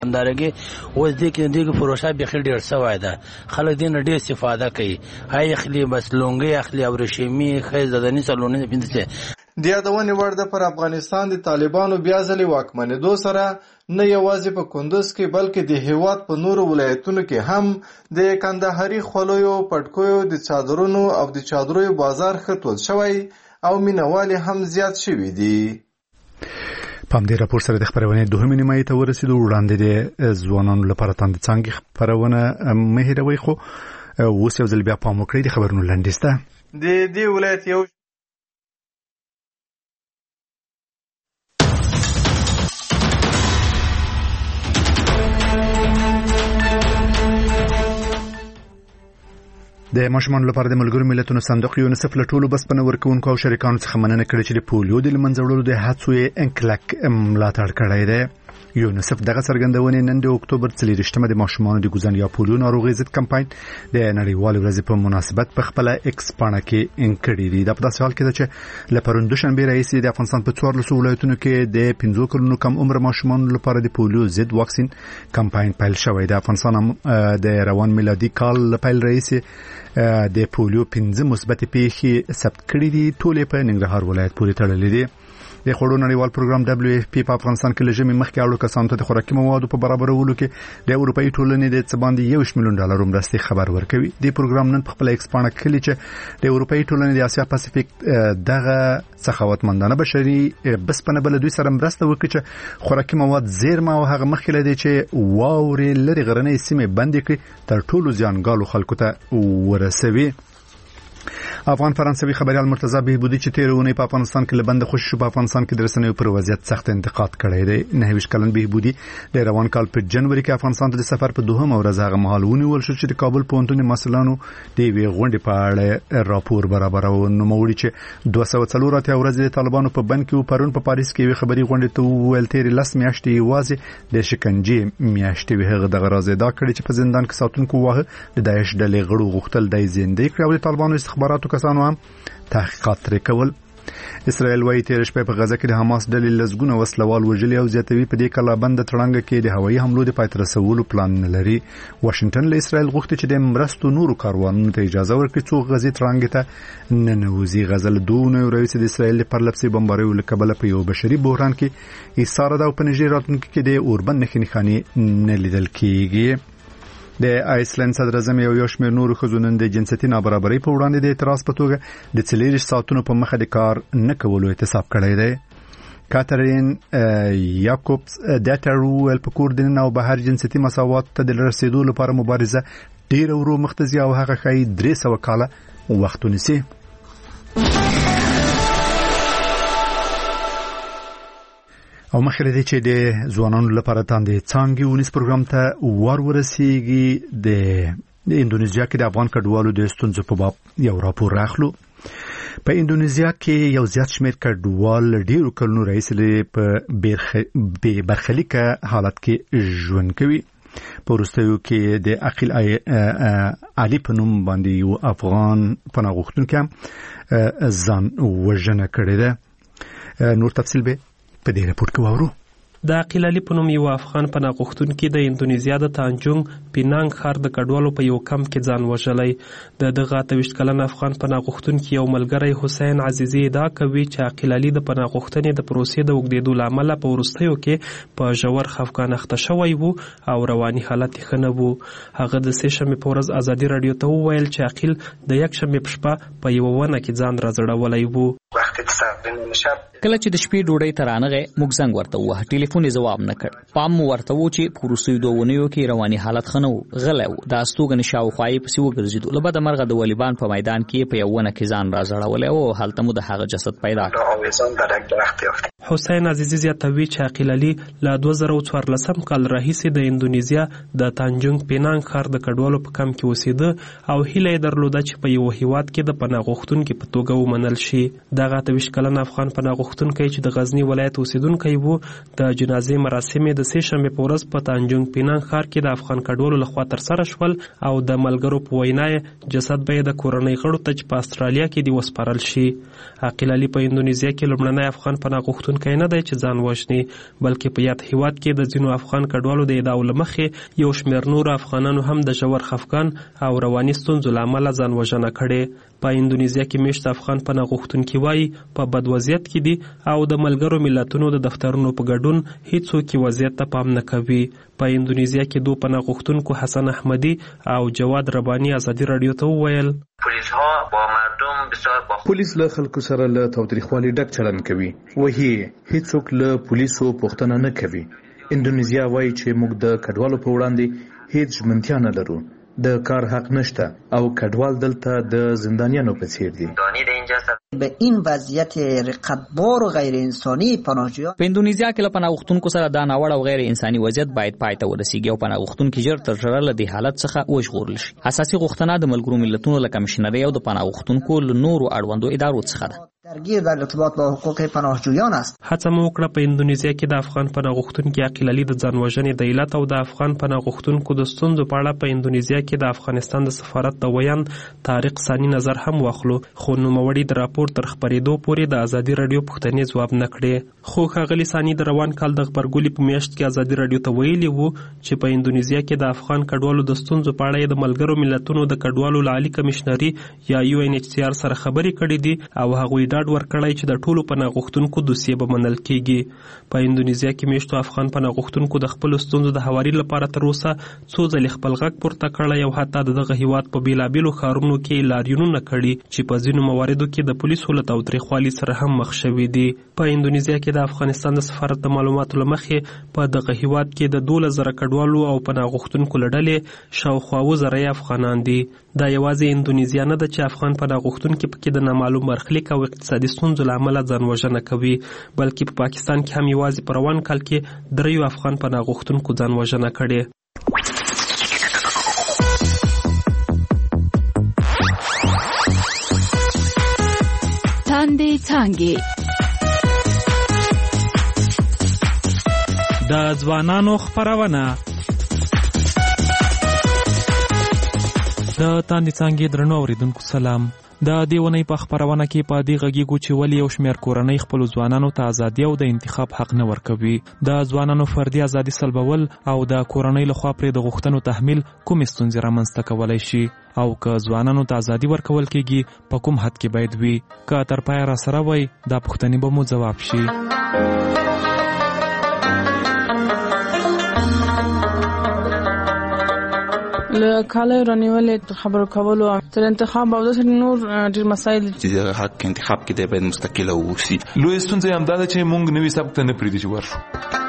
همدارنګه اوس دې کې پروسه به خل ډیر سوای ده خلک دې نه ډیر استفاده کوي هاي اخلي بس لونګي اخلي او رشمی خیز ددنی سلونه پینځه د یادونې وړ ده پر افغانستان د طالبانو بیا ځلې واکمنېدو سره نه یوازې په کندوز کې بلکې د هیواد په نورو ولایتونو کې هم د کندهاري خولیو پټکویو د چادرونو او د چادرویو بازار ښه تود شوی او مینوال هم زیات شوي دي. په همدې راپور سره د خپرونې دوهمې نیمایي ته ورسېدو. وړاندې د ځوانانو لپاره تاند څانګې خپرونه مه هېروئ، خو اوس یو ځل بیا پام وکړئ د خبرونو لنډیز ته. د دې ولایت یو د ماشومانو لپاره د ملګرو ملتونو صندوق یونیسف له ټولو بسپنه ورکوونکو او شریکانو څخه مننه کړې چې د پولیو د له منځه وړلو د هڅو یې انکلک ملاتړ کړی دی. یونیسف دغه څرګندونې نن د اکتوبر 24مه د ماشومانو د ګوزن یا پولیو ناروغۍ ضد کمپاین د نړیوالې ورځې په مناسبت په خپل ایکس پاڼه کې کړې دي. دا په داسې حال کې ده چې له پرون دوشنبه راهیسې د افغانستان په 14 ولایتونو کې د 15 کلونو کم عمر ماشومانو لپاره د پولیو ضد واکسین کمپاین پیل شوی دی. افغانستان د روان میلادي کال پیل راهیسې د پولیو 15 مثبت پیښې ثبت کړې دي. ټولې په ننګرهار ولایت پورې تړلې دي. د خوړو نړیوال پروګرام WFP په افغانستان کې لږه مخکې اړو کسانو ته د خوراکي موادو په برابرولو کې د اروپאי ټولنې د څه باندې $1 ملیون مرستې خبر ورکوي. د پروګرام نن په خپل ایکس پاڼه کې چې د اروپאי ټولنې د اسیا پاسفیک دغه سخاوتمندانه بشري بسپنه بل دوی سره مرسته وکړي چې خوراکي مواد زیرمه او هغه مخکې لدی چې واورې لري غرنۍ سیمې بندې کړي تر ټولو زیانګالو خلکو ته ورسوي. افغان فرانسوي خبريال مرتضی بهبودي چې تیرونه په افغانستان کې لبند خوشی شو په افغانستان کې د رسنیو پر وضعیت سخت انتقاد کړی دی. 29 کلن بهبودي د روان کال په جنوري کې افغانستان ته د سفر په دوهم ورځ هغه مهال ونیول شو چې د کابل پوهنتون مسلمانانو د وی غونډې په اړه راپور برابرو. نو موړي چې 240 ورځې د طالبانو په بند کې پرون په پاریس کې وی خبري غونډې ته ویل تیر لس میاشتې یوازې د شکنجې میاشتې وی هغه د غراز ادا کړی چې په زندان کې ساتونکو واه د داعش ډلې غړو غوښتل د زندې کړو او د طالبانو استخباراتو کسانو هم تحقیقات ترې کول. اسرائیل وايي تیر شپه په غزه کې د حماس ډلې لزګونه وسلوال وژلي او زیاتوي په دې کلا بند تړنګ کې د هوایي حملو د پای ته رسولو پلان نه لري. واشنگټن له اسرائیل غوښتي چې د مرستو نورو کاروانونو ته اجازه ورکړي څو غزې تړنګ ته ننوځي. غزه له دونه رئیس د اسرائیل پر لپسې بمباریو له کبله په یو بشري بحران کې ایثار ده او په نږدې راتلونکي کې د اوربند نښانې نه لیدل کیږي. د آیسلند صدر اعظم یو شمېر نورو ښځو نن د جنسیتي نابرابرۍ په وړاندې د اعتراض په توګه د 40 ساعتونو په مخه د کار نه کولو اعتصاب کړی دی. کاترین یاکوبس داتر ویل په کور دننه او بهر جنسیتي مساوات ته د رسیدو لپاره مبارزه ډېره ورو مخته ځي او هغه ښایي 300 کاله وخت ونیسي. او مخکې دی چې د ځوانانو لپاره تاندې څانګې ونیس پروګرام ته ورسیږي. د اندونیزیا کې د افغان کډوالو د ستونزو په باب یو راپور راخلو. په اندونیزیا کې یو زیات شمېر کډوال ډېرو کلونو راهیسې په برخلیکه حالت کې ژوند کوي. په وروستیو کې د عقیل علي په نوم باندې یو افغان پناه غوښتونکی هم ځان وژنه کړې ده. نور تفصیل به په دې راپور کې واورو. د عقیل علي په نوم یو افغان پناه غوښتونکی د اندونیزیا د تانجونګ پینانګ ښار د کډوالو په یو کمپ کې ځان وژلی. د دغه 28 کلن افغان پناه غوښتونکي یو ملګری حسین عزیزي ادعا کوي چې عقیل علي د پناه غوښتنې د پروسې د اوږدېدو له امله په وروستیو کې په ژور خفګان اخته شوی و او رواني حالت یې ښه نه و. هغه د سې شنبې په ورځ ازادي راډیو ته وویل چې عقیل د یک شنبې په شپه په یوه ونه کې ځان راځړولی و. کله چې د شپې ډوډۍ ته رانغی موږ زنګ ورته ووهه، ټلیفون یې ځواب نه کړ. پام مو ورته و چې په وروستیو 2 اونیو کې رواني حالت ښه نه و، غلی و. د استوګنې شاوخوا یې پسې وګرځېدو. له بده مرغه د ولیبان په میدان کې په یو ونه کې ځان راځړولی او هلته مو د هغه جسد پیدا کړ. حسین عزیزي زیاتوي چې عقیل علي له 2014 کال راهیسې د اندونیزیا د تانجونګ پینانګ ښار د کډوالو په کمپ کې اوسېده او هیله یې درلوده چې په یو هیواد کې د پناه غوښتونکي په توګه ومنل شي. دغه 28 کلن کلن افغان پناه غوښتونکی چې د غزنی ولایت اوسیدونکی وو د جنازې مراسم د سه شنبه په ورځ په تانجونګ پیننګ ښار کې د افغان کډوالو لخوا ترسره شول او د ملګرو په وینا جسد به د کورنۍ غړو ته په استرالیا کې دی وسپارل شي. عاقل علي په اندونیزیا کې لومړنی افغان پناه غوښتونکی نه دی چې ځان وژني، بلکې په یاد هیواد کې د ځینو افغان کډوالو د ادعاو له مخې یو شمېر نور افغانانو هم د ژور خفګان او رواني ستونزو له امله ځان وژنه کړې. په اندونیزیا کې میشت افغان پناه غوښتونکي وایي په بد وضعیت کې دي او د ملګرو ملتونو د دفترونو په ګډون هیڅوک وضعیت ته پام نه کوي. په اندونیزیا کې دوه پناه غوښتونکو حسن احمدي او جواد رباني ازادي رادیو ته وویل پولیس له خلکو سره له تاوتریخوالي ډک چلند کوي، وایي هیڅوک له پولیسو پوښتنه نه کوي. اندونیزیا وایي چې موږ د کډوالو په وړاندې هیڅ ژمنتیا نه لرو، د کار حق نشته او کډوال دلته د زندانیانو په څیر دي. به این وضعیت رقتبار و غیر انسانی پناهجویان په اندونیزیا کې له پناه غوښتونکو سره دا ناوړه او غیر انساني وضعیت باید پای ته ورسیږي او پناه غوښتونکي ژر تر ژره له دې حالت څخه وژغورل شي. اساسي غوښتنه د ملګرو ملتونو له کمیشنرۍ او د پناه غوښتونکو له نورو اړوندو ادارو څخه ده. درگیر در ارتباط با حقوق پناهجویان است. هڅه مو وکړه په اندونیزیا کې د افغان پناه غوښتونکي عاقل علي د ځان وژنې د علت او د افغان پناه غوښتونکو د ستونزو په اړه په اندونیزیا کې د افغانستان د سفارت د ویاند طارق ثاني نظر هم واخلو، خو نوموړي د راپور تر خپرېدو پورې د ازادي رادیو پوښتنې ځواب نه کړې. خو ښاغلي ثاني د روان کال د غبرګولي په میاشت کې ازادي رادیو ته ویلي وو چې په اندونیزیا کې د افغان کډوالو د ستونزو په اړه د ملګرو ملتونو د کډوالو عالی کمیشنري یا UNHCR سره خبرې کړې دي او هغوی ډاډ ورکړی چې د ټولو پناه غوښتونکو دوسیه به منل کیږي. په اندونیزیا کې میشتو افغان پناه غوښتونکو د خپل ستونزو د هواري لپاره تر اوسه څو ځلې خپل غږ پورته کړی او حتی دغه هیواد په بیلابیلو ښارونو کې لاریونونه کړي چې په ځینو مواردو کې د پولیسو له تاوتریخوالي سره هم مخ شوي دي. په اندونیزیا کې د افغانستان د سفارت د معلوماتو له مخې په دغه هیواد کې د 12,000 کډوالو او پناه غوښتونکو له ډلې شاوخوا 7,000 افغانان دي. دا یوازې اندونیزیا نه ده چې افغان پناه غوښتونکي پکې د نامعلوم برخلیک او اقتصادي ستونزو له امله ځان وژنه کوي، بلکې په پاکستان کې هم یوازې په روان کال کې 3 افغان پناه غوښتونکو ځان وژنه کړې. تاندې څانګې د ځوانانو خپرونه. د تاندې څانګې درنو اوریدونکو سلام. د دې ونې په خپرونه کې په دې غږیږو چې ولې یو شمېر کورنۍ خپلو ځوانانو ته ازادي او د انتخاب حق نه ورکوي. د ځوانانو فردي ازادي سلبول او د کورنۍ لخوا پرې د غوښتنو تحمیل کومې ستونزې رامنځته کولی شي او که ځوانانو ته ازادي ورکول کېږي په کوم حد کې باید وي؟ که تر پایه راسره وئ دا پوښتنې به مو ځواب شي. له کاله رانیولې تر خبرو کولو تر انتخاب او داسې نور ډېر مسایل چې حق انتخاب کې دی باید مستقل اوسي. لوی ستونزه هم دا ده چې موږ نوي سبق ته نه پرېږدي چې ورشو.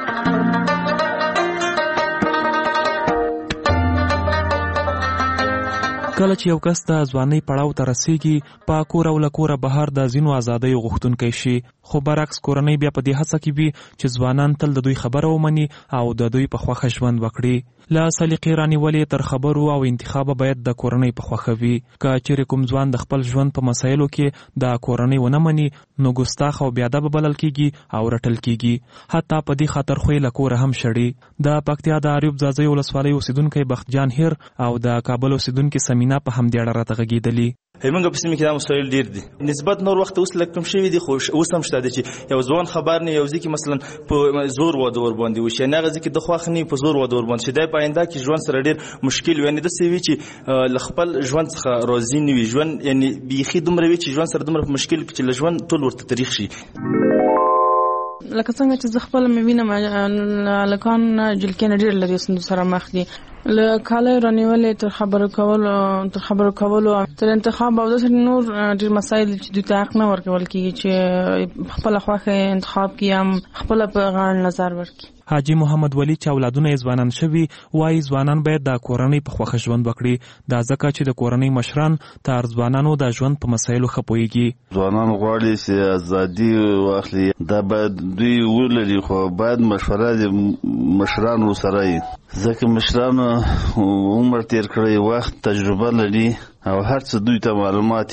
کله چې یو کس د ځوانۍ پړاو ته رسیږي په کور او له کوره بهر د ځینو ازادیو غوښتونکی شي، خو برعکس کورنۍ بیا په دې هڅه کې وي چې ځوانان تل د دوی خبره ومني او د دوی په خوښه ژوند وکړي. له سلیقې رانیولې تر خبرو او انتخابه باید د کورنۍ په خوښه وي. که چیرې کوم ځوان د خپل ژوند په مسایلو کې د کورنۍ ونه مني نو ګستاخ او بېادبه بلل کېږي او رټل کېږي، حتی په دې خاطر خو یې له کوره هم شړي. د پکتیا د اریوب ځاځي ولسوالۍ اوسیدونکی بختجان هیر او د کابل اوسیدونکي سمینا په همدې اړه راته غږېدلي. همغه په سیمه کې دا مسایل ډیر دي، نسبت نور وخت اوس لکه کم شوی دي، خو اوس هم شته چې یو ځوان خبر نه یو ځکه مثلا په زور واده ور باندې وشي، نه غزي کې د خواخنی په زور واده ور باندې شي، د پاینده کې ژوند سره ډیر مشکل وي. نه د سوي چې خپل ژوند څخه راضي نه وي، ژوند یعنی بيخي دومره وي چې ژوند سره دومره مشکل کې چې ژوند ټول ورته تاریخ شي. لکه څنګه چې زه خپل مې وینم لکان جلکین ډیر لري سند سره مخ دي، له کاله رانیولې تر خبرو کولو تر انتخاب او داسې نور ډیر مسایل چې دوی ته حق نه ورکول کېږي چې خپل خواخه انتخاب کې هم خپل په غاړه نظر ورکړي. حاجی محمد ولی چې اولادونه یې ځوانان شوي وایي ځوانان باید د کورنۍ په خوښه ژوند وکړي، دا ځکه چې د کورنۍ مشران تر ځوانانو د ژوند په مسایلو ښه پوهېږي. ځوانان غواړي چې ازادي واخلي، دا باید دوی ولري، خو باید مشوره د مشرانو سره وي، ځکه مشرانو عمر تیر کړی، وخت تجربه لري او هر څه دوی ته معلومات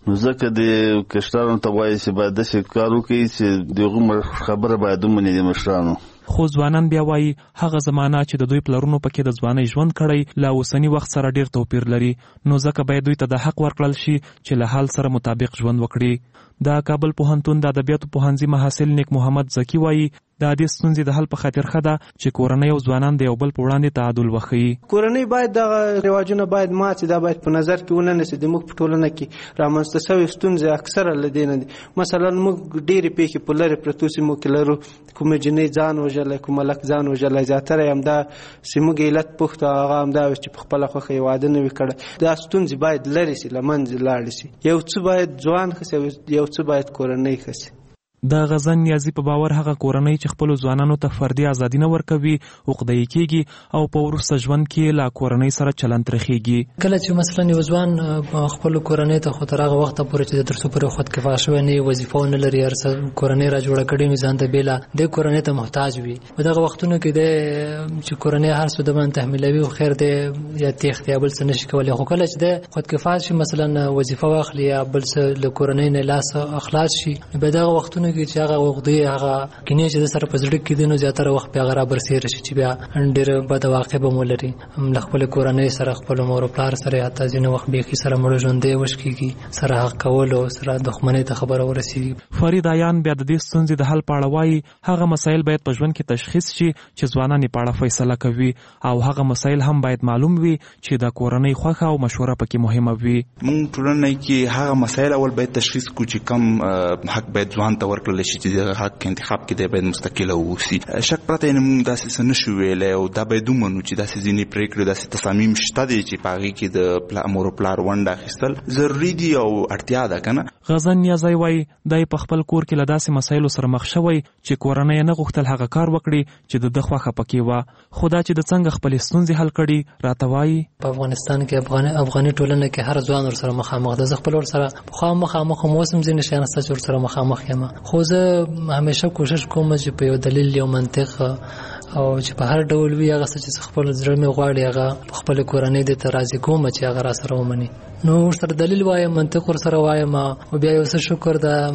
نو ځکه د کشرانو ته وایي چې باید داسې کار وکړي چې د هغو خبره باید ومني د مشرانو. خو ځوانان بیا وایي هغه زمانه چې د دوی پلرونو پکې د ځوانۍ ژوند کړی له اوسني وخت سره ډیر توپیر لري، نو ځکه باید دوی ته د حق ورکړل شي چې له حال سره مطابق ژوند وکړي. د کابل پوهنتون د ادبیاتو پوهنځي محصل نیک محمد زکی وایي د دې ستونزې د حل په خاطر ښه ده چې کورنۍ او ځوانان د یو بل په وړاندې تعادل وښیي. کورنۍ باید دغه رواجونه باید مات شي، دا باید په نظر کې ونه نیسي. د موږ په ټولنه کې رامنځته شوې ستونزې اکثره له دې نه دي. مثلا موږ ډېرې پیښې په لرې پرتو سیمو کې لرو، کومه جنۍ ځان وژلی، کوم هلک ځان وژلی، زیاتره یې همدا چې موږ علت پوښتو هغه همدا وي چې په خپله خوښه یې واده نه وي کړی. دا ستونزې باید لرې سي، له منځه لاړې سي. یو څه باید ځوان ښه سي، یو څه باید کورنۍ ښه سي. د غزن نیازي په باور هغه کورنۍ چې خپل ځوانانو ته فردي ازادي نه ورکوي عقده‌ای کیږي او په وروسته ژوند کې لا کورنۍ سره چلند ترخیږي. کله چې مثلا یو ځوان خپل کورنۍ ته خو تر هغه وخت پورې چې د ترڅو پر خود کفا شوی نه وظیفه نه لري، ارڅ کورنۍ را جوړه کړي میزان ته بیلا د کورنۍ ته محتاج وي. په دغه وختونو کې د چې کورنۍ هر څه د باندې تحمیلوي او خیر دی یا تخت یا بل څه نشي کولای. خو کله چې د خود کفا شي مثلا وظیفه واخلي یا بل څه له کورنۍ نه لاس اخلاص شي، په دغه وختونو کې چې هغه وغدي هغه کینې چې د سره په زړه کې دي نو زیاتره وخت بیا غرا برسېره شي چې بیا ډېر بد واقع به مولري له خپل کورنۍ سره خپل مور او پلار سره حتی ځینې وخت بیخي سره مړ ژوندې وشکېږي، سره حق کول او سره دښمنۍ ته خبره ورسېږي. فرید عیان بیا د دې ستونزې د حل په اړه وایي هغه مسایل باید په ژوند کې تشخیص شي چې ځوانان یې په اړه فیصله کوي او هغه مسایل هم باید معلوم وي چې د کورنۍ خوښه او مشوره پکې مهمه وي. موږ ټولنه کې هغه مسایل اول باید تشخیص کړو چې کم حق باید ځوان ته ورکړل شي چې حق انتخاب کې دی باید مستقل اوسي. شک پرته یې موږ داسې څه نشو ویلی او دا باید ومنو چې داسې ځینې پرېکړې داسې تصامیم شته دي چې په هغې کې د مور او پلار ونډه اخیستل ضروري دي او اړتیا ده که نه. غزن نیازی وایي دی په خپل کور کې له داسې مسایلو سره مخ شوی چې کورنۍ یې نه غوښتل هغه کار وکړي چې د ده خوښه پکې وه، خو دا چې د څنګه خپلې ستونزې حل کړي راته وایي. په افغانستان کې افغاني ټولنه کې هر ځوان ورسره مخامخ ده. زه خپل ورسره پخوا مخامخ هم اوس هم ځینې شیان شته چې ورسره مخامخ یم، خو زه همیشه کوشش کوم چې په یو دلیل یو منطق او چې په هر ډول وي هغه څه چې خپل زړه مې غواړي هغه خپل کورنۍ دې ته راضي کوم چې هغه را سره ومني. نو ورسره دلیل وایم، منطق ورسره وایم او بیا یو څه شکر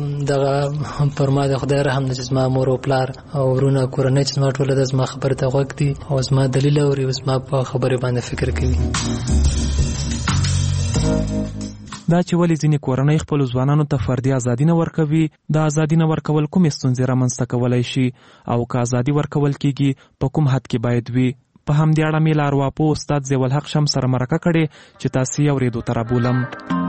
دغه پر ما د خدای رحم چې زما مور او پلار او ورونه کورنۍ چې زما ټوله د زما خبرې ته غوږ دي او زما دلیل اوري او زما په خبرې باندې فکر کوي. دا چې ولې ځینې کورنۍ خپل ځوانانو ته فردي ازادي نه ورکوي، دا ازادي نه ورکول کومې ستونزې رامنځته کولی شي او که ازادي ورکول کیږي په کوم حد کې باید وي. په همدې اړه مې له ارواپوه استاد ضیاءالحق شمس سره مرکه کړې چې تاسې یې اورېدو ته رابولم.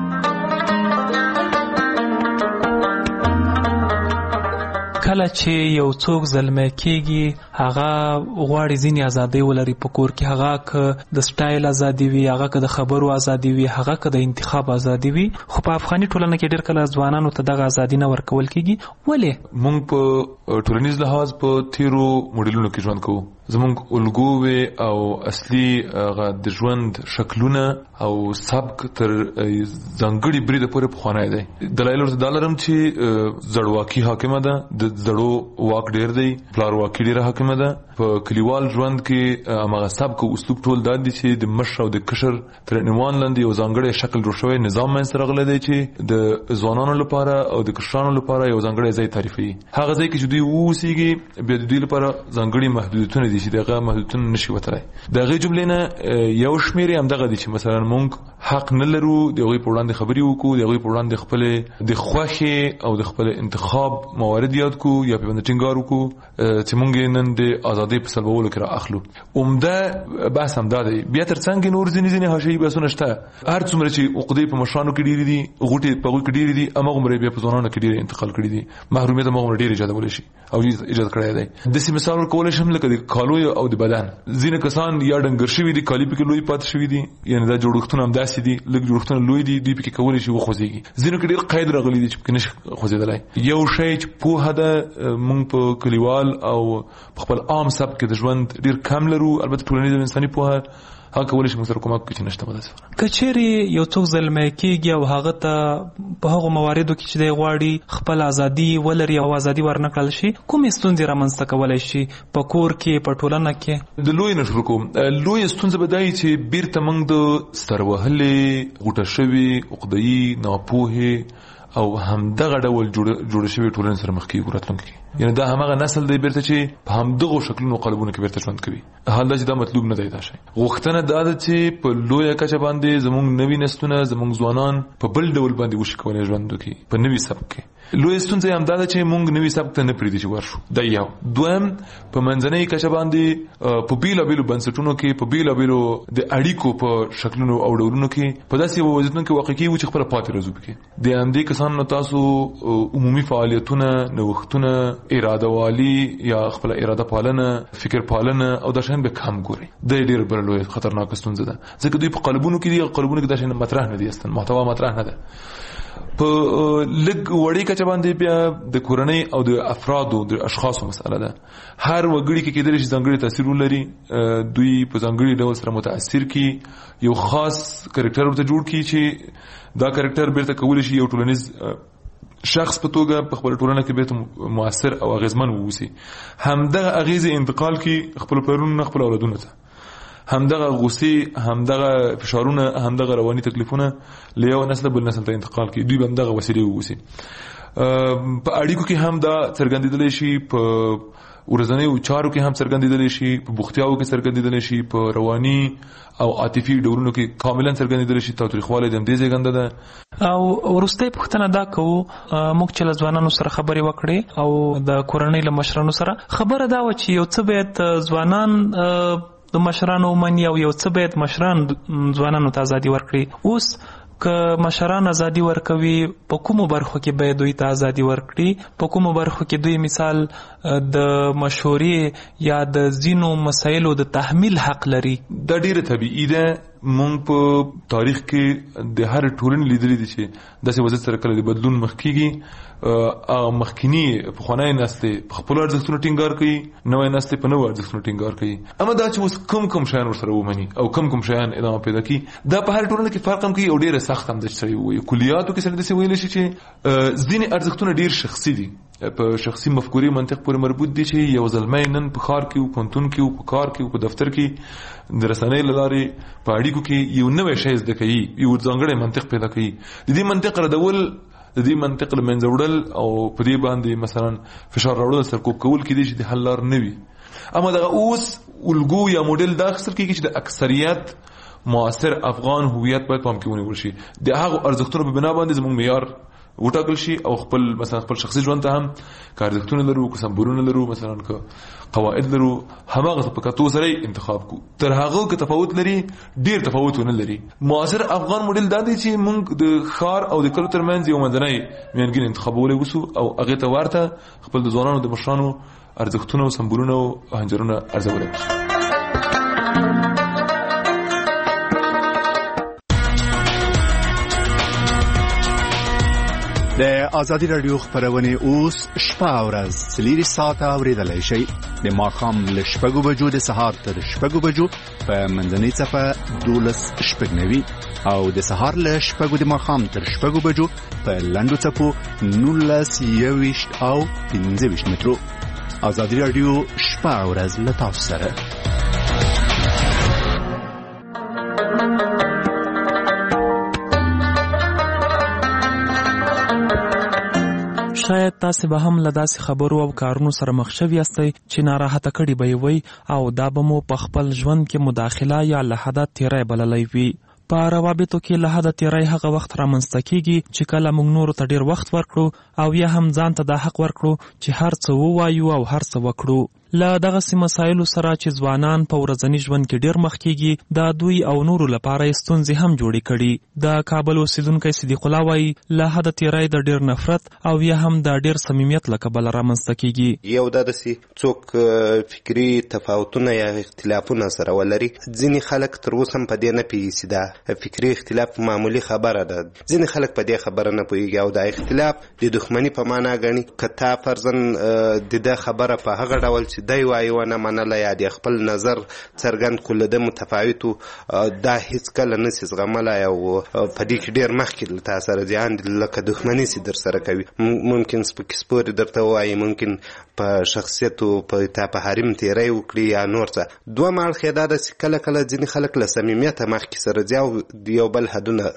کله چې یو څوک زلمی کېږي هغه غواړي ځینې ازادۍ ولري په کور کې، هغه که د سټایل ازادي وي، هغه که د خبرو ازادي وي، هغه که د انتخاب ازادي وي. خو په افغاني ټولنه کې ډېر کله ځوانانو ته دغه ازادي نه ورکول کېږي. ولې؟ موږ په ټولنیز لحاظ په تیرو موډلونو کې ژوند کوو. زمونږ الګوې او اصلي د ژوند شکلونه او سبک تر ځانګړي بریده پورې پخوانی دی. دلایل ورته دا لرم چې زړواکي حاکمه ده، د زړو واک ډېر دی، پلارواکي ډېره حاکمه ده. په کلیوال ژوند کې هماغه سبک او اسلوب ټول دا دي چې د مشر او د کشر تر عنوان لاندې یو ځانګړی شکل جوړ شوی نظام منځته راغلی دی چې د ځوانانو لپاره او د کشرانو لپاره یو ځانګړی ځای تعریفوي. هغه ځای کې چې دوی واوسېږي بیا د دوی لپاره ځانګړي محدودیتونه دي چې دغه محدودیتونه نشي وتلی. د هغې جملې نه یو شمېر یې همدغه دي چې مثلا موږ حق نه لرو د هغوی په وړاندې خبرې وکړو، د هغوی په وړاندې خپلې د خوښې او د خپل انتخاب موارد یاد کړو یا پرې باندې ټینګار وکړو چې موږ یې نن د ازادۍ په سلبولو کې را اخلو. عمده بحث همدا دی. بیا تر څنګ نور ځینې حاشیهي بحثونه شته. هر څومره چې عقدې په مشرانو کې ډېرې دي، غوټې په هغوی کې ډېرې دي، هماغومره بیا په ځوانانو کې ډېرې انتقال کړي دي. محرومیت هماغومره ډېر ایجادولی شي او ایجاد کړی دی. داسې مثال ورکولی شم لکه د کالو او د بدن. ځینې کسان یا ډنګر شوي دي، کالي پکې لوی پاتې شوي دي، یعنې دا جوړښتونه همداسې دي، لږ جوړښتونه لوی دي، دوی پکې کولی شي وخوځېږي. ځینو کې ډېر قید راغلی دی چې پکې نشي خوځېدلی. یو شی چې پوهه ده موږ په کلیوال او په خپل عام سبک کې د ژوند ډېر کم لرو. البته ټولنیز او انساني پوهه هغه کولای شي موږ سره کومک وکړي چې نشته مده. کچېرې یو څوک زلمی کېږي او هغه ته په هغو مواردو کې چې دی غواړي خپل ازادي ولري او ازادي ورنکړل شي، کومې ستونزې رامنځته کولی شي په کور کې په ټولنه کې؟ د لوی نه شروع کوم. لوی ستونزه به دا وي چې بیرته موږ د سروهلې غوټه شوي عقده‌يي ناپوهې او همدغه ډول جوړ شوی ټولنې سره مخ کېږو راتلونکي کې. یعنی دا همغه نسل دی بیرته چې په همدغو شکلونو قالبونو کې بیرته ژوند کوي. حال دا چې دا مطلوب نه دی. دا شی غوښتنه دا ده چې په لویه کچه باندې زموږ نوي نسلونه زموږ ځوانان په بل ډول باندې وشي کولی ژوند وکړي په نوي سبک کې. لویه ستونزه هم دا ده چې موږ نوي سبک ته نه پرېږدي چې ورشو. دا یو. دویم په منځنۍ کچه باندې په بیلابیلو بنسټونو کې په بیلابیلو د اړیکو په شکلونو او ډولونو کې په داسې وضعیتونو کې واقع کېږي چې خپله پاتې راځو پکې. د همدې کسانو تاسو عمومي فعالیتونه نوښتونه اراده والی یا خپل اراده پالنه فکر پالنه او دا شین به کم ګوري. د ډېر بل لوی خطرناک ستونزه ده ځکه دوی په قلبونو کې دي. قلبونو کې دا شین مطرح نه دي، اصلا محتوا مطرح نه ده. په لږ وړي کچه باندې بیا د کورنۍ او د افرادو د اشخاصو مسله ده. هر وګړي کې کېدلی شي ځانګړي تاثیر ولري، دوی په ځانګړي ډول سره متاثر کی، یو خاص کرکټر ورته جوړ کی چې دا کرکټر بیرته کولی شي یو ټولنیز شخص په توګه په خپل ټولنه کې بیرته مؤثر او اغیزمن ووسی. همدغه اغیزې انتقال کی خپل پیرونو خپل اولادونو ته، همدغه غصې، همدغه فشارونه، همدغه رواني تکلیفونه له یو نسل بل نسل ته انتقال کی. دوی همدغه وسیلې ووسی. په اړیکو کې هم دا څرګندېدلی شي، په ورځنیو چارو کې هم څرګندېدلی شي، په بوختیاوو کې څرګندېدلی شي، په رواني او عاطفي ډولونو کې کاملا څرګندېدلی شي. تاوتریخوالی د همدې زېږنده ده. او وروستۍ پوښتنه دا کوو، موږ چې له ځوانانو سره خبرې وکړې او د کورنۍ له مشرانو سره، خبره دا وه چې یو څه باید ځوانان د مشرانو ومني او یو څه باید مشران ځوانانو ته ازادي ورکړي. اوس که مشران ازادي ورکوي، په کومو برخو کې باید دوی ته ازادي ورکړي؟ په کومو برخو کې دوی مثال د مشورې یا د ځینو مسایلو د تحمیل حق لري؟ دا ډیره طبیعي ده. مونږ په تاریخ کې د هر ټولنې لیدلې دي چې داسې وضعیت سره کله د بدلون مخ کېږي. مخکینی پخوانی نسل په خپلو ارزښتونو ټینګار کوي، نوی نسل په نوو ارزښتونو ټینګار کوي. اما دا چې اوس کوم شیان ورسره ومني او کوم شیان ادامه پیدا کوي، دا په هر ټولنه کې فرق هم کوي او ډېره سخت هم ده چې سړی ووایي. کلیاتو کې سړی داسې ویلی شي چې ځینې ارزښتونه ډېر شخصي دي، په شخصي مفکورې منطق پورې مربوط دي چې یو زلمی نن په ښار کې و، پوهنتون کې و، په کار کې و، په دفتر کې د رسنۍ له لارې په اړیکو کې یو نوی شی زده کوي، یو ځانګړی منطق پیدا کوي. د دې منطق ردول، د دې منطق له منځه وړل او په دې باندې مثلا فشار راوړل، سرکوب کول کېدای شي د حل لار نه وي. اما دغه اوس الګو یا موډل دا اخیستل کېږي چې د اکثریت معاصر افغان هویت باید پام کې ونیول شي. د هغو ارزښتونو په بنا باندې زموږ معیار وټاکل شي او خپل مثلا خپل شخصي ژوند ته هم که ارزښتونه لرو، که سمبولونه لرو، مثلا که قواعد لرو، هماغه په کتو سره انتخاب کو. تر هغه که تفاوت لري، ډیر تفاوت نه لري. معاصر افغان موډل دا دی چې موږ د ښار او د کلو ترمنځ یو منځنی میانګین انتخابولی وسو او هغې ته ورته خپل د ځوانانو د مشرانو ارزښتونه او سمبولونه او هنجرونه ارزولی وسو. د ازادي رادیو خبرونه اوس شپه او ورځ 3 ساعته اوریدلای شئ. د ماښام له 6 بجو د سهار تر 6 بجو په منځنۍ صفه 12:09 او د سهار له 6 د ماښام تر 6 بجو په لنډو صفو 19:21 او 15 مترو. ازادي رادیو شپه او ورځ له تاسو سره. شاید تاسو به هم له داسې خبرو او کارونو سره مخ شوي یاستئ چې ناراحته کړي به یې وي او دا به مو په خپل ژوند کې مداخله یا له حده تیری بللی وي. په روابطو کې له حده تیری هغه وخت رامنځته کیږي چې کله موږ نورو ته ډیر وخت ورکړو او یا هم ځان ته دا حق ورکړو چې هر څه ووایو او هر څه وکړو. له دغسې مسایلو سره چې ځوانان په ورځني ژوند کې ډیر مخ کیږي، دا دوی او نورو لپاره ستونزې هم جوړې کړي. د کابل اوسیدونکی صدیق الله وایي له حده تیری د ډیر نفرت او یا هم د ډیر صمیمیت له کبله رامنځته کیږي. یو دا داسې څوک فکري تفاوتونه یا اختلافونه سره ولري، ځینې خلک تر اوسه هم په دې نه پوهېږي چې دا فکري اختلاف معمولي خبره ده. ځینې خلک په دې خبره نه پوهېږي او دا اختلاف د دښمني په معنا ګڼي. که تا فرضاً د ده خبره په هغه ډول سیده وایي ونه منله یا د خپل نظر څرګند کړو له ده متفاوت دا هیڅ کله نسي زغملی او په دې کې ډېر مخکې له تا سره زیان لکه دښمني سي در سره کوي ممکن سپکې سپورې درته ووایي ممکن په شخصیت په تا په حریم تیری وکړي یا نور څه دویم اړخ یې دا ده چې کله کله ځینې خلک له صمیمیته مخکې سره ځي او د یو بل حدونه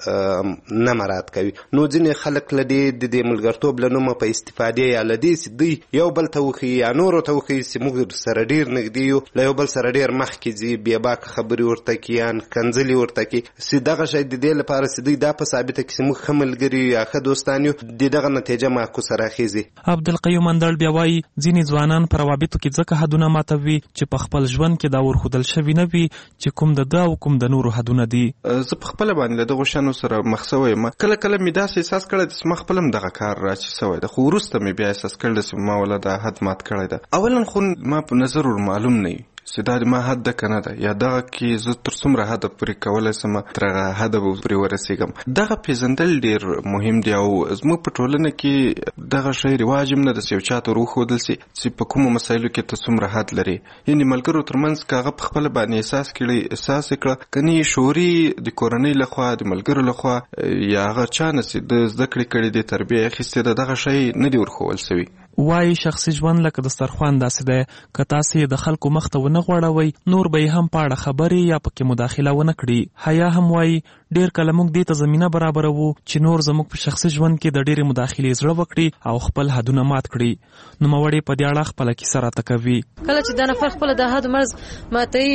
نه مراعات کوي نو ځینې خلک له دې ملګرتوب له نومه په استفادې یا له دې چې دوی یو بل ته وښیي یا نورو ته وښیي چې موږ سره ډېر نږدې یو له یو بل سره ډېر مخکې ځي بېباکه خبرې ورته کړي یا کنځلې ورته کړي چې دغه شی د دې لپاره چې دوی دا په ثابته کړي چې موږ ښه ملګري یا ښه دوستان یو د دغه نتیجه معکوسه راخیږي. عبدالقیوم اندړ بیا وایي ځینې ځوانان په روابطو کې ځکه حدونه ماتوي چې په خپل ژوند کې دا ورښودل شوي نه وي چې کوم د ده او کوم د نورو حدونه دي. زه په خپله باندې له دغو شیانو سره مخ سوی یم. کله کله مې داسې احساس کړی چې ما خپله هم دغه کار راچې سوی ده خو وروسته مې بیا احساس کړی چې ما ولا دا حد مات کړی ده. اولا خو ما په نظر ور معلوم نه وي چې دا د ما حد ده که نه ده یا دغه کې زه تر څومره حده پورې کولی شم تر هغه حده به پورې ورسېږم. دغه پېژندل ډېر مهم دی او زموږ په ټولنه کې دغه شی رواج هم نه ده چې یو چا ته وښودل شي چې په کومو مسایلو کې ته څومره حد لري. یعنې ملګرو ترمنځ که هغه په خپله باندې احساس یې کړه که نه یې شعوري د کورنۍ لخوا د ملګرو لخوا یا هغه چا نه چې د زده کړې کړې دې تربیه اخیستې ده دغه شی نه دی ورښول شوي. وایي شخصي ژوند لکه دسترخوان داسې دی که تاسې د خلکو مخ ته ونه غوړوئ نور به یې هم په اړه خبرې یا پکې مداخله ونه کړي. حیا هم وایي ډېر کله موږ دې ته زمینه برابروو چې نور زموږ په شخصي ژوند کې د ډېرې مداخلې زړه وکړي او خپل حدونه مات کړي. نوموړې په دې اړه خپله کیسه راته کوي. کله چې دا نفر خپله د حد مرز ماتوي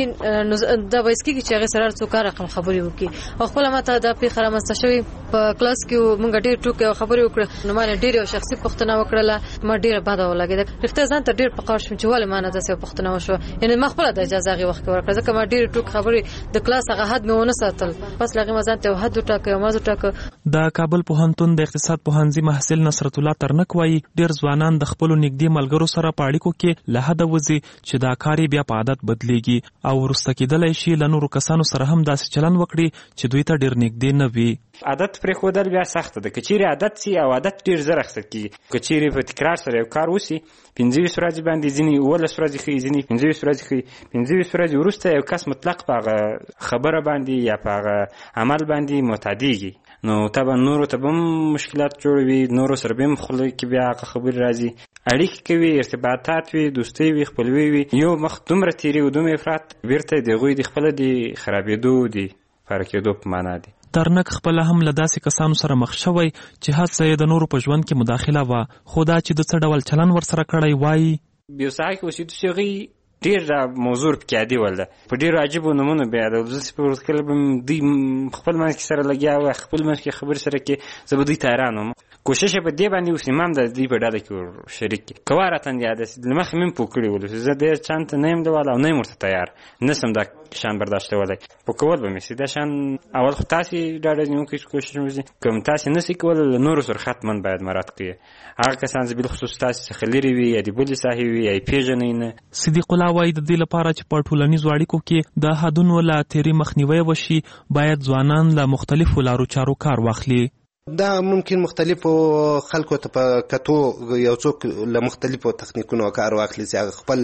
دا باعث کېږي چې هغې سره هر څوک هر رقم خبرې وکړي او خپله ماته دا پېښه رامنځته شوې په کلاس کې موږ ډېر ټوکې او خبرې وکړه نو ما ډېر یو شخصي پوښتنه وکړله ما ډېره بده ولګېده رښتیا ځان ته ډېر په قهر شوم چې ولې ما نه داسې یوه پوښتنه وشوه یعنې ما خپله د اجازه هغې وخت کې ورکړه ځکه ما ډېرې ټوکې خبرې د کلاس هغه حد مې ونه ساتل بس له هغې ما ځان ته یو حد وټاکه یو ماز وټاکه. د کابل پوهنتون د اقتصاد پوهنځي محصل نصرت الله ترنک وایي ډېر ځوانان د خپلو نږدې ملګرو سره په اړیکو کې له حده وځي چې دا کار یې بیا په عادت بدلیږي او وروسته کېدلی شي له نورو کسانو سره هم داسې چلند وکړي چې دوی ته ډېر نږدې نه وي. عادت پرېښودل بیا سخته ده که چیرې عادت سي او عادت ډېر زر اخیستل کېږي که چیرې په تکرار سره یو کار وسي 15 ورځې باندې ځینې 11 ورځې ښیي ځینې 15 ورځې ښیي 15 ورځې وروسته یو کس مطلق په هغه خبره باندې یا په هغه عمل باندې معتادېږي نو طبعا نورو ته به هم مشکلات جوړوي نورو سره به هم خوله کې بیا هغه خبرې راځي اړیکې کوي ارتباطات وي دوستۍ وي خپلوۍ وي یو مخ دومره تیري او دومره افراط بیرته د هغوی د خپله د خرابېدو د پاره کېدو په معنا دی. ترنک خپله هم له داسې کسانو سره مخ شوی چې هڅه یې د نورو په ژوند کې مداخله وه خو دا چې د څه ډول چلن ورسره کړی وایي یو ساعت کې اوسېدو چې هغوی ډېر موضوع پکې عادي ول ده په ډېرو عجیبو نومونو بیا د زه په کله به دوی خپل منځ کې سره لګیا وه خپل منځ کې خبرې سره کې زه به دوی ته حیران وم کوشش یې په دې باندې اوس امام د دوی په ډله کې ور شریک کړي که وه راته یاده له مخکې مې هم پوه کړي ولو زه ډېر چانته نه یم لولی او نه یم ورته تیار نه شم دا شان برداشتولی پوه کول به مې سي دا شان اول خو تاسې ډاډه نیونکی کوشش وکړئ که تاسې نه سئ کولی له نورو سره حتما باید مراعات کړئ هغه کسان چې بالخصوص تاسې څخه لرې وي یا د بلې ساحې وي یا یې پېژنئ نه. صدیق الله وایي د دې لپاره چې په ټولنیزو اړیکو کې د حدونو له تېري مخنیوی وشي باید ځوانان له مختلفو لارو چارو کار واخلي. دا ممکن مختلفو خلکو ته په کتو یو څوک له مختلفو تخنیکونو کار واخلي چې هغه خپل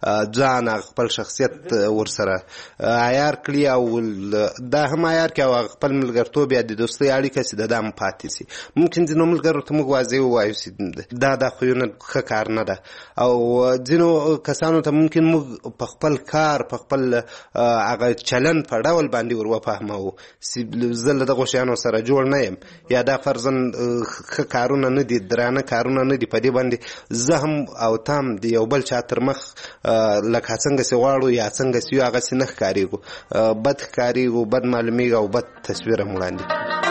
ځان هغه خپل شخصیت ورسره عیار کړي او دا هم عیار کړي او خپل ملګرتوب یا د دوستۍ اړیکه چې د دا هم پاتې شي. ممکن ځینو ملګرو ته موږ واضح ووایو چې دا خویونه ښه کار نه ده او ځینو کسانو ته ممکن موږ په خپل کار په خپل هغه چلن په ډول باندې ور وفهموو چې زه له دغو شیانو سره جوړ نه یم یا دا فرضاً ښه کارونه نه دي درانه کارونه نه دي په دې باندې زه هم او تام د یو بل چا تر مخ لکه څنګه چې غواړو یا څنګه چې یو هغسې نه ښکارېږو بد ښکارېږو بد معلومېږو او بد تصویر هم وړاندې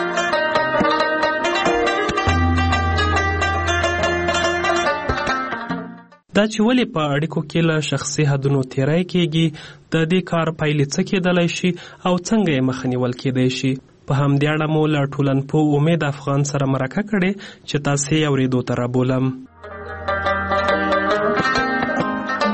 دا چې ولې په اړیکو کې له شخصي حدونو تیری کېږي د دې کار پایلې څه کېدلی شي او څنګه یې مخه نیول کېدی شي په همدې اړه مو له ټولنپوه امید افغان سره مرکه کړې چې تاسې یې اورېدو ته رابولم.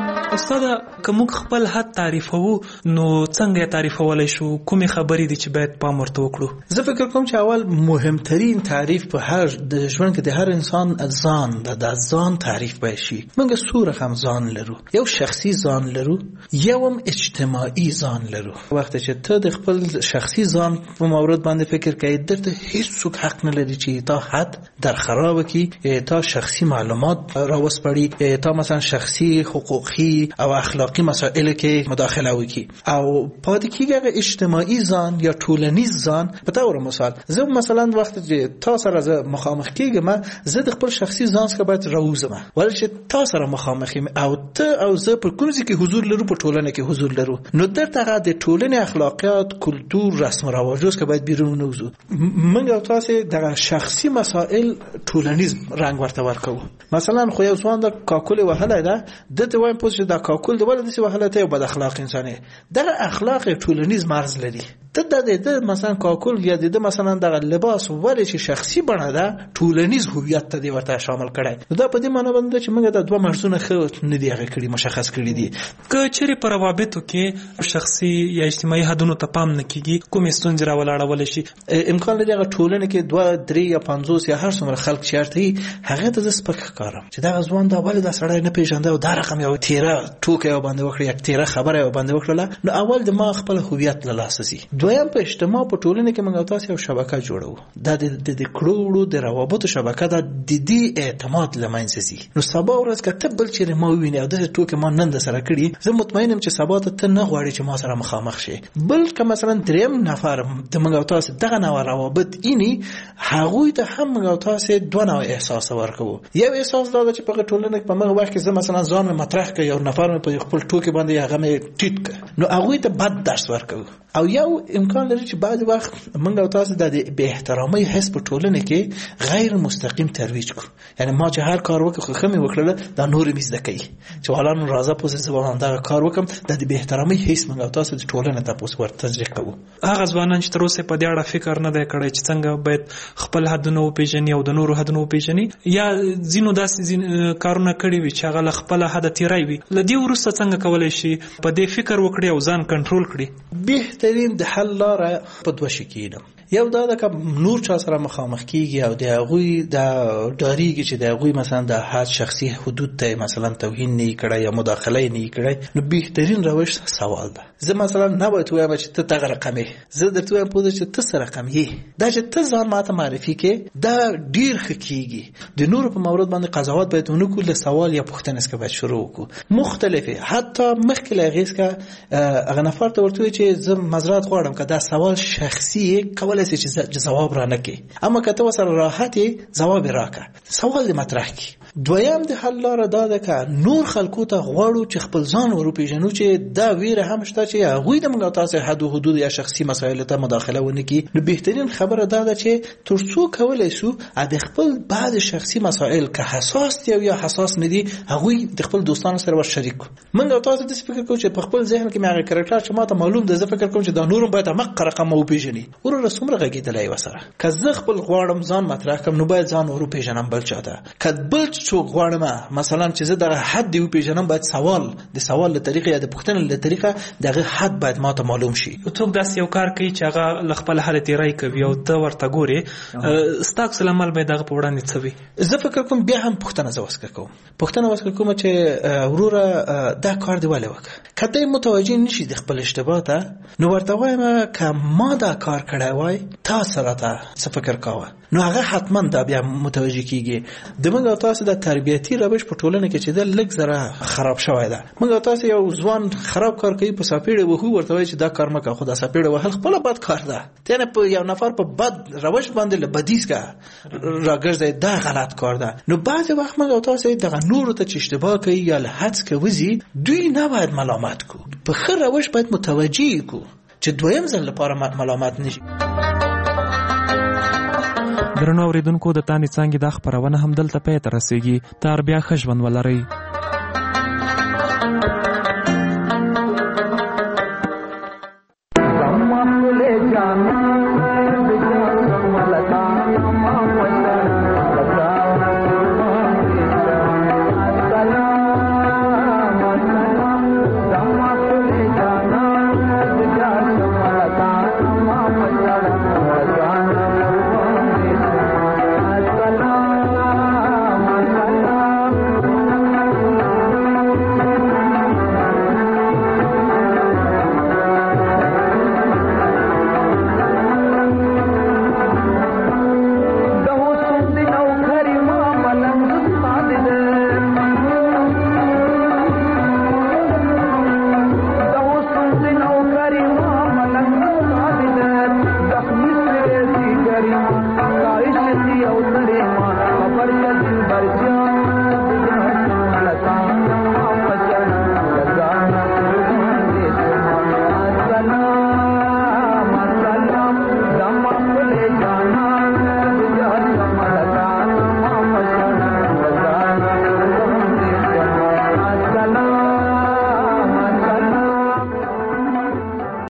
استاده که موږ خپل حد تعریفوو نو څنګه یې تعریفولی شو؟ کومې خبرې دي چې باید پام ورته وکړو؟ زه فکر کوم چې اول مهمترین تعریف په هر د ژوند کې د هر انسان ځان د ځان تعریف باید شي. موږ څو رقم ځان لرو، یو شخصي ځان لرو، یو هم اجتماعي ځان لرو. وخت چې ته د خپل شخصي ځان په مورد باندې فکر کوي، درته هیڅوک حق نه لري چې تا حد در خراب کړي، تا شخصي معلومات راوسپړي، تا مثلا شخصي حقوقي او اخلاقی مسائل کې مداخله وکړي. او پاتې کېږي هغه اجتماعي ځان یا ټولنیز ځان. په تور مثال زه مثلا وخت چې تا سره زه مخامخ کېږم، زه د خپل شخصي ځان څخه باید راوځم، ولې چې تا سره مخامخ یم او ته او زه په کوم ځای کې حضور لرو، په ټولنه کې حضور لرو، نو درته هغه د ټولنې اخلاقیات، کلتور، رسم و رواجو څخه باید بیرون وځو. موږ او تاسو د شخصي مسائل ټولنیز رنګ ورته ورکوو. مثلا خو یو ځوان د کاکل وهله ده، دته وایم پوه دا کاکل د ولې دسی وهله ته بد اخلاق انسانه، دغه اخلاق ټولنیز مرز لري. ته د مثلا کاکل یا د مثلا دغه لباس ولې چې شخصي بڼه ده، ټولنیز هویت ته دی ورته شامل کړي. دا په دې معنی باندې چې موږ د دوه مرزونه خو نه دی هغه کړي، مشخص کړي دي. که چیرې په روابطو کې شخصي یا اجتماعي حدونو ته پام نه کیږي، کومې ستونزې راولاړولی شي؟ امکان لري هغه ټولنه کې 2 3 یا 50 یا هر څومره خلک چیرته هغه ته سپک ښکارم چې دا ځوان دا ولې دا سړی نه پیژنده او دا رقم یو تیره ټوکه باندې وکړي، یک تیره خبره باندې وکړه. نو اول د ما خپل هویت له لاسه سي. دویم په اجتماع په ټولنه کې موږ تاسو یو شبکه جوړو، دا د کړوړو د روابطو شبکه ده، د دې اعتماد لمنځه سي. نو سبا ورځ کته بل چې ما ویني او د ټوکه ما نن سره کړي، زه مطمئنم چې سبا ته نه غواړي چې ما سره مخامخ شي. بل که مثلا دریم نفر د موږ تاسو دغه نوع روابط اینی هغوی ته هم موږ تاسو دوه نوع احساس ورکوو. یو احساس دا چې په ټولنه کې په موږ وخت کې زه مثلا ځان مطرح کوي او نفر په خپل ټوکې باندې هغه مې ټیټ کړ، نو هغوی ته بد درس ورکوو. او یو امکان لري چې بعض وخت موږ او تاسو د بې احترامۍ حس په ټولنه کې غیر مستقیم ترویج کو. یعنی ما چې هر کار وکړم خو خمه وکړل دا نور می زده کوي چې ولانو راځه پوسه زبان دا کار وکم د بې احترامۍ حس موږ او تاسو د ټولنه تاسو ورته تشریح کوو. هغه ځوانان چې تر اوسه په دې اړه فکر نه دی کړی چې څنګه باید خپل حدونه وپیژني او د نورو حدونه وپیژني، یا ځینو داسې کارونه کړي وي چې هغه خپل حد تیری وي، لدی ورسته څنګه کولای شي په دې فکر وکړي او ځان کنټرول کړي؟ بهترین د حل لاره په دوه شي کېدم. یو دا د نور چا سره مخامخ کیږي او د هغوی د ډاریږي چې د هغوی مثلا د حد شخصي حدود ته مثلا توهین نه کړي یا مداخله نه کړي، نو بهترین روش سوال ده. زه مثلا نه باید وایم چې ته دغه رقم یې، زه درته وایم پوه چې ته څه رقم یې، دا چې ته ځان ماته معرفي کې دا ډیر ښه کیږي. د نور په مورد باندې قضاوت باید ونه کړو، له سوال یا پوښتنې څخه باید شروع وکړو مختلفه. حتی مخکې له هغې څخه هغه نفر ته ورته وایي چې زه معذرت غواړم که دا سوال شخصي کول چې جواب را نکې، اما که ته سره راحتې جواب راکړه، سوال دې مطرح کړي. دویم د حل لاره دا ده که نور خلکو ته غواړو چې خپل ځان وروپېژنو چې دا ویره هم شته چې هغوی د موږ تاسو حد او حدود یا شخصي مسایلو ته مداخله ونه کړي. نو بهترین خبره دا ده چې تر څو کولی شو د خپل بعض شخصي مسایل که حساس دي یا حساس نه دي هغوی د خپل دوستانو سره ور شریک کړو. موږ تاسو داسې فکر کوو چې په خپل ذهن کې مې هغه کرکټر چې ماته معلوم ده، زه فکر کوم چې دا نورم باید مق رقم وپېژني. وروره څومره غږېدلی وسره که زه خپل غواړم ځان مطرح کړم، نو باید ځان وروپېژنم بل چاته. که بل څوک غواړم مثلا چې زه دغه حد دی وپېژنم، باید سوال له طریقې یا د پوښتنې له طریقه دغه حد باید ماته معلوم شي. څوک داسې یو کار کوي چې هغه له خپل حالت تیری کوي او ته ورته ګورې، ستا عکس العمل باید هغه په وړاندې څه وي؟ زه فکر کوم بیا هم پوښتنه زه وسکه کوم چې وروره دا کار دی ولې وکړه. که دی متوجه نشي د خپل اشتباه ته، نو ورته وایم که ما دا کار کړی وای تا سره ته څه فکر کوه، نو هغه حتما دا بیا متوجه کیږي. د موږ تاسو د تربیتي روش په ټولنه کې چې د لږ زره خراب شوی ده. موږ تاسو یو ځوان خراب کار کوي په ساپیړه وهو، ورته وایي چې دا کار مکه، خو دا ساپیړه وهل خپل بد کار ده. تنه په یو نفر په بد روش باندې لبدیس کا راګرځي، دا غلط کار ده. نو بعضی وخت موږ تاسو دغه نور ته چې اشتباه کوي یا له حد کوي، دوی نه باید ملامت کو، په خیر روش باید متوجه کو چې دویم ځل لپاره ملامت نشي. درنو اوریدونکو، د تانې څانګې دا خپرونه هم دلته پای ته رسیږي. تر بیا ښه ژوند ولرئ. जाना